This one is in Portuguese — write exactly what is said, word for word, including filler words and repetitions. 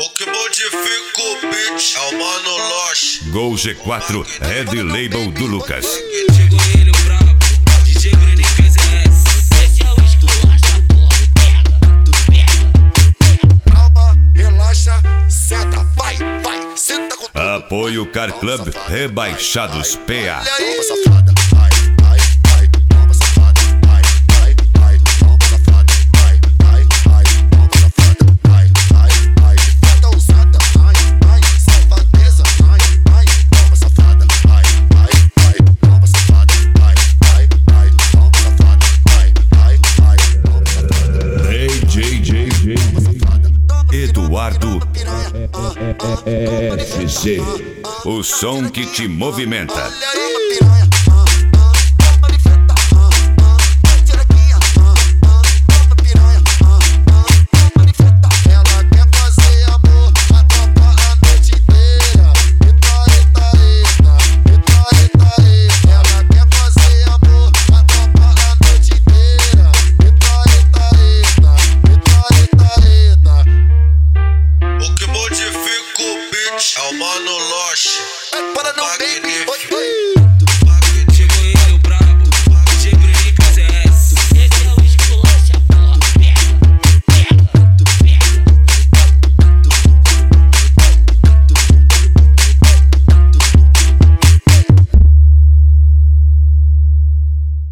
O que modifica o beat é o Mano Loche. Gol G quatro, Red Label do Lucas. Chegou ele, o brabo, D J Green fez essa. Esse é o esculacha, porra, pega, pega. Calma, relaxa, senta, vai, vai, senta com tudo. Apoio Car Club Rebaixados P A. Toma safada, vai, vai, vai, toma safada, vai, vai, vai, toma safada, vai, vai, vai, toma safada, vai, vai, vai, foda usada, vai, vai, safadeza, vai, vai, toma safada, vai, vai, vai, toma safada, vai, vai, vai, toma safada, vai, vai, vai, toma safada. Hey J J J Eduardo F C, o som que te movimenta. Olha aí, piranha, ah, ah, toma de frente, ah, ah, vai tirequinha, ah, ah, toma piranha, ah, ah, toma de frente. Ela quer fazer amor, a tropa a noite inteira. Eita, eita, eita, eita, eita, eita. Ela quer fazer amor, a tropa a noite inteira. Eita, eita, eita, eita, eita, eita. O que modifica o beat é o Mano Loche. Para não, baby, oi, oi.